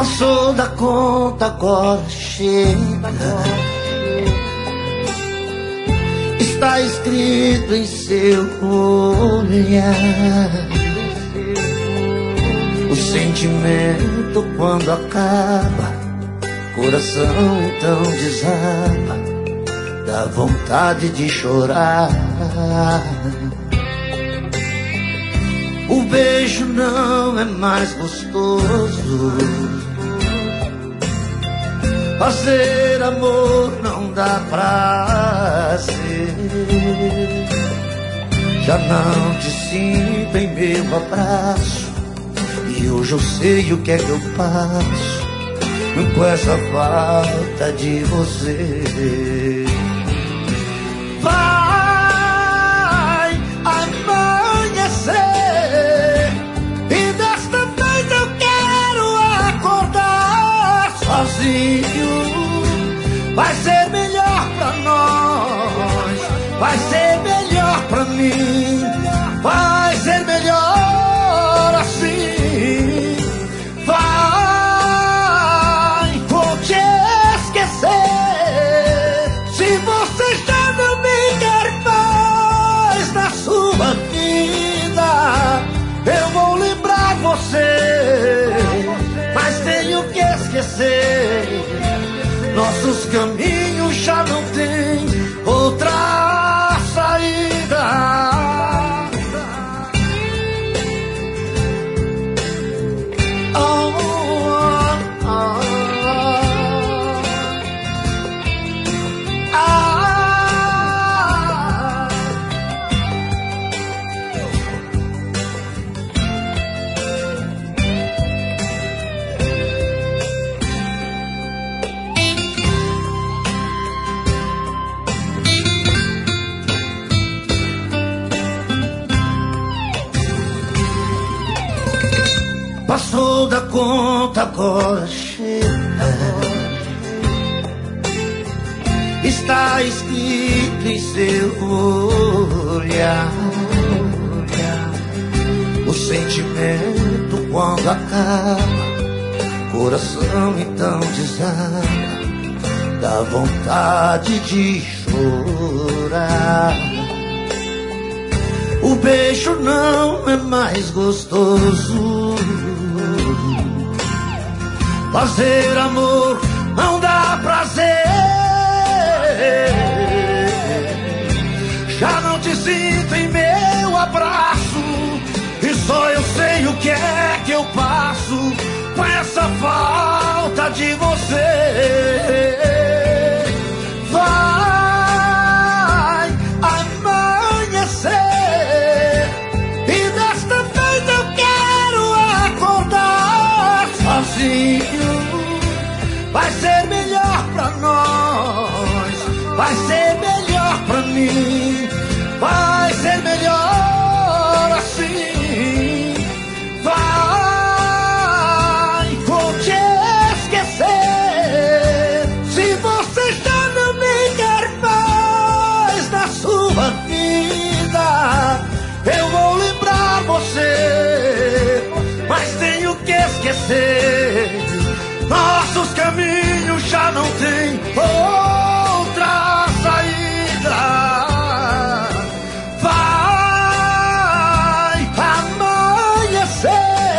Passou da conta, agora chega. Está escrito em seu olhar. O sentimento quando acaba, coração então desaba, dá vontade de chorar. O beijo não é mais gostoso, fazer amor não dá prazer. Já não te sinto em meu abraço, e hoje eu sei o que é que eu passo com essa falta de você. Vai amanhecer e desta vez eu quero acordar sozinho. Vai ser melhor pra nós, vai ser melhor pra mim, vai ser melhor assim. Vai, vou te esquecer. Se você já não me quer mais na sua vida, eu vou lembrar você, mas tenho que esquecer. Nossos caminhos já não têm outra saída. Passou da conta, agora chega. Está escrito em seu olhar. O sentimento quando acaba, coração então desaba, dá vontade de chorar. O beijo não é mais gostoso, fazer amor não dá prazer. Já não te sinto em meu abraço, e só eu sei o que é que eu passo com essa falta de você. Vai amanhecer e desta vez eu quero acordar sozinho. Vai ser melhor pra nós, vai ser melhor pra mim, vai ser melhor assim. Vai, vou te esquecer. Se você já não me quer mais na sua vida, eu vou lembrar você, mas tenho que esquecer. Nossos caminhos já não têm outra saída. Vai amanhecer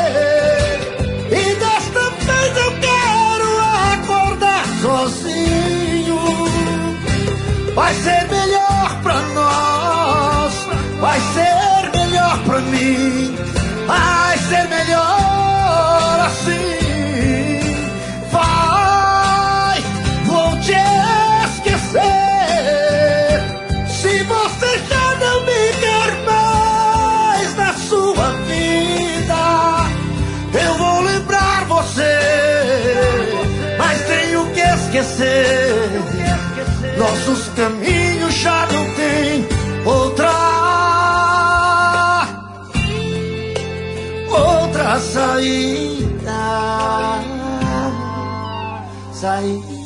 e desta vez eu quero acordar sozinho. Vai ser melhor pra nós, vai ser melhor pra mim, vai ser melhor assim. Vai, vou te esquecer. Se você já não me quer mais na sua vida, eu vou lembrar você, mas tenho que esquecer. Nossos caminhos já não têm outra saída.